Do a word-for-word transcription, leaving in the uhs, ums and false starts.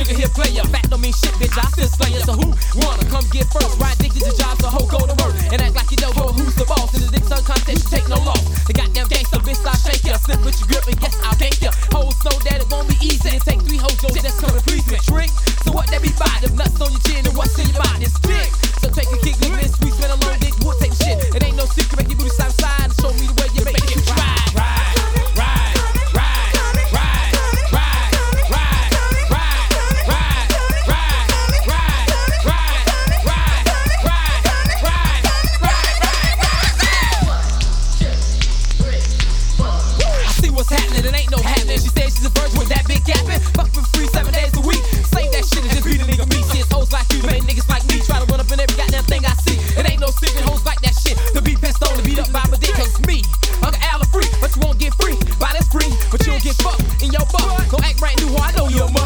Look at here, player. Fact don't mean shit, bitch. I still slay you. So who wanna come get first? Right, addicted to jobs, so hoe go to work and act like you know who's the boss. In the dick son contest, you take no loss. The goddamn gangster bitch, I shake ya. Slip with your grip and yes, I'll take ya. Hoes know that it won't be easy. It take three hoes, yo, that's coming please me. Trick. So what that be by? Them nuts on your chin and what's in your body? It's dick. So take a kick, look this sweet, spin a long dick, wood take shit. It ain't no secret, make your booty side to side and show me the way you make it ride. Ride, ride, ride, ride, ride, ride, ride, ride, ride, ride, ride, ride, ride, ride, ride, ride. I see what's happening, it ain't no happening. She said she's a virgin with that big gapping. Fuck for free seven days a week. Save that shit and just beat a nigga me. See, it's hoes like you, make niggas like me. Try to run up in every goddamn thing I see. It ain't no secret, hoes like that shit. To be pissed on, to beat up by my dick, cause it's me. Uncle Al free, but you won't get free. Buy this free, but you don't get fucked in your butt. Don't act right new, I know you're a